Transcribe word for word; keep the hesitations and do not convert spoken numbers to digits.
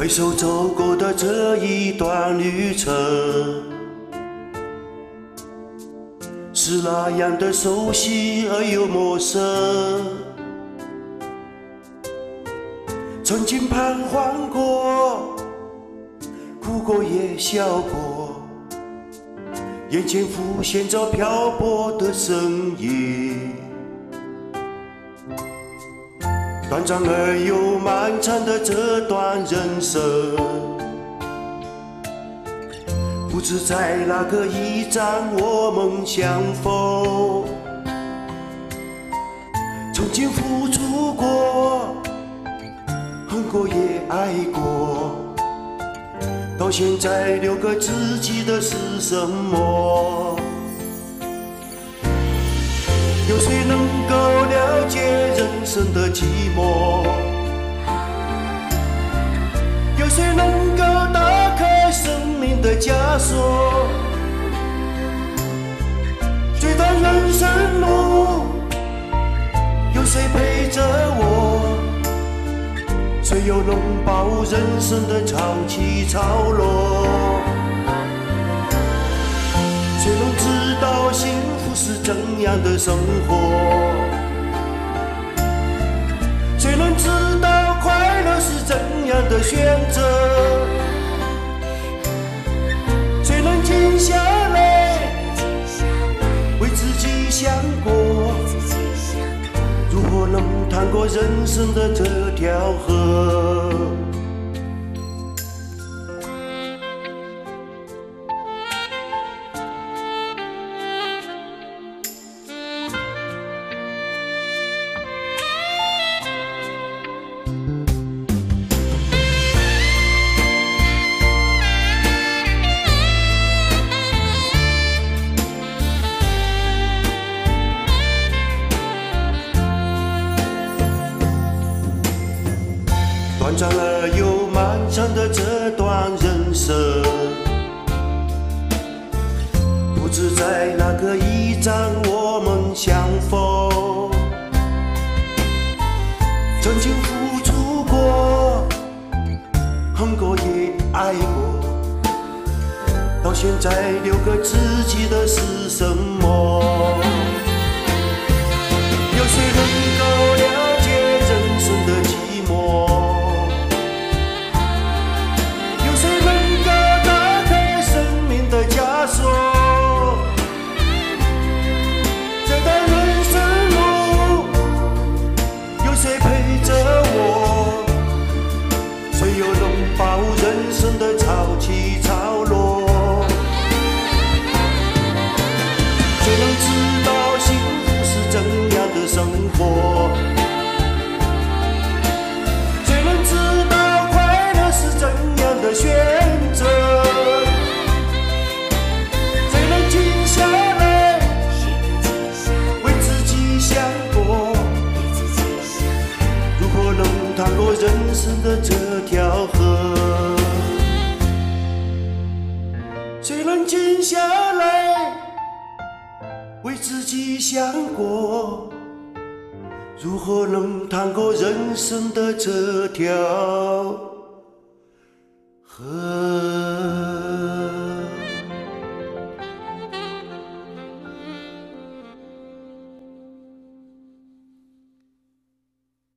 回首走过的这一段旅程，是那样的熟悉而又陌生。曾经彷徨过，哭过也笑过，眼前浮现着漂泊的身影。短暂而又漫长的这段人生，不知在哪个驿站我们相逢。曾经付出过，恨过也爱过，到现在留给自己的是什么？有谁能够了解人生的寂寞？有谁能够打开生命的枷锁？这段人生路，有谁陪着我？谁又能把人生的潮起潮落？谁能知道幸福是怎样的生活？谁能知道快乐是怎样的选择？谁能静下来为自己想过？如何能趟过人生的这条河？短暂而又漫长的这段人生，不知在哪个驿站我们相逢。曾经付出过，恨过也爱过，到现在留给自己的是什么？有谁能够了解人生的寂寞？这段人生路，有谁陪着我？谁又能把握人生的潮起潮落？谁能知道幸福是怎样的生活？谁能知道快乐是怎样的选择？趟过人生的这条河，谁能静下来为自己想过？如何能趟过人生的这条河？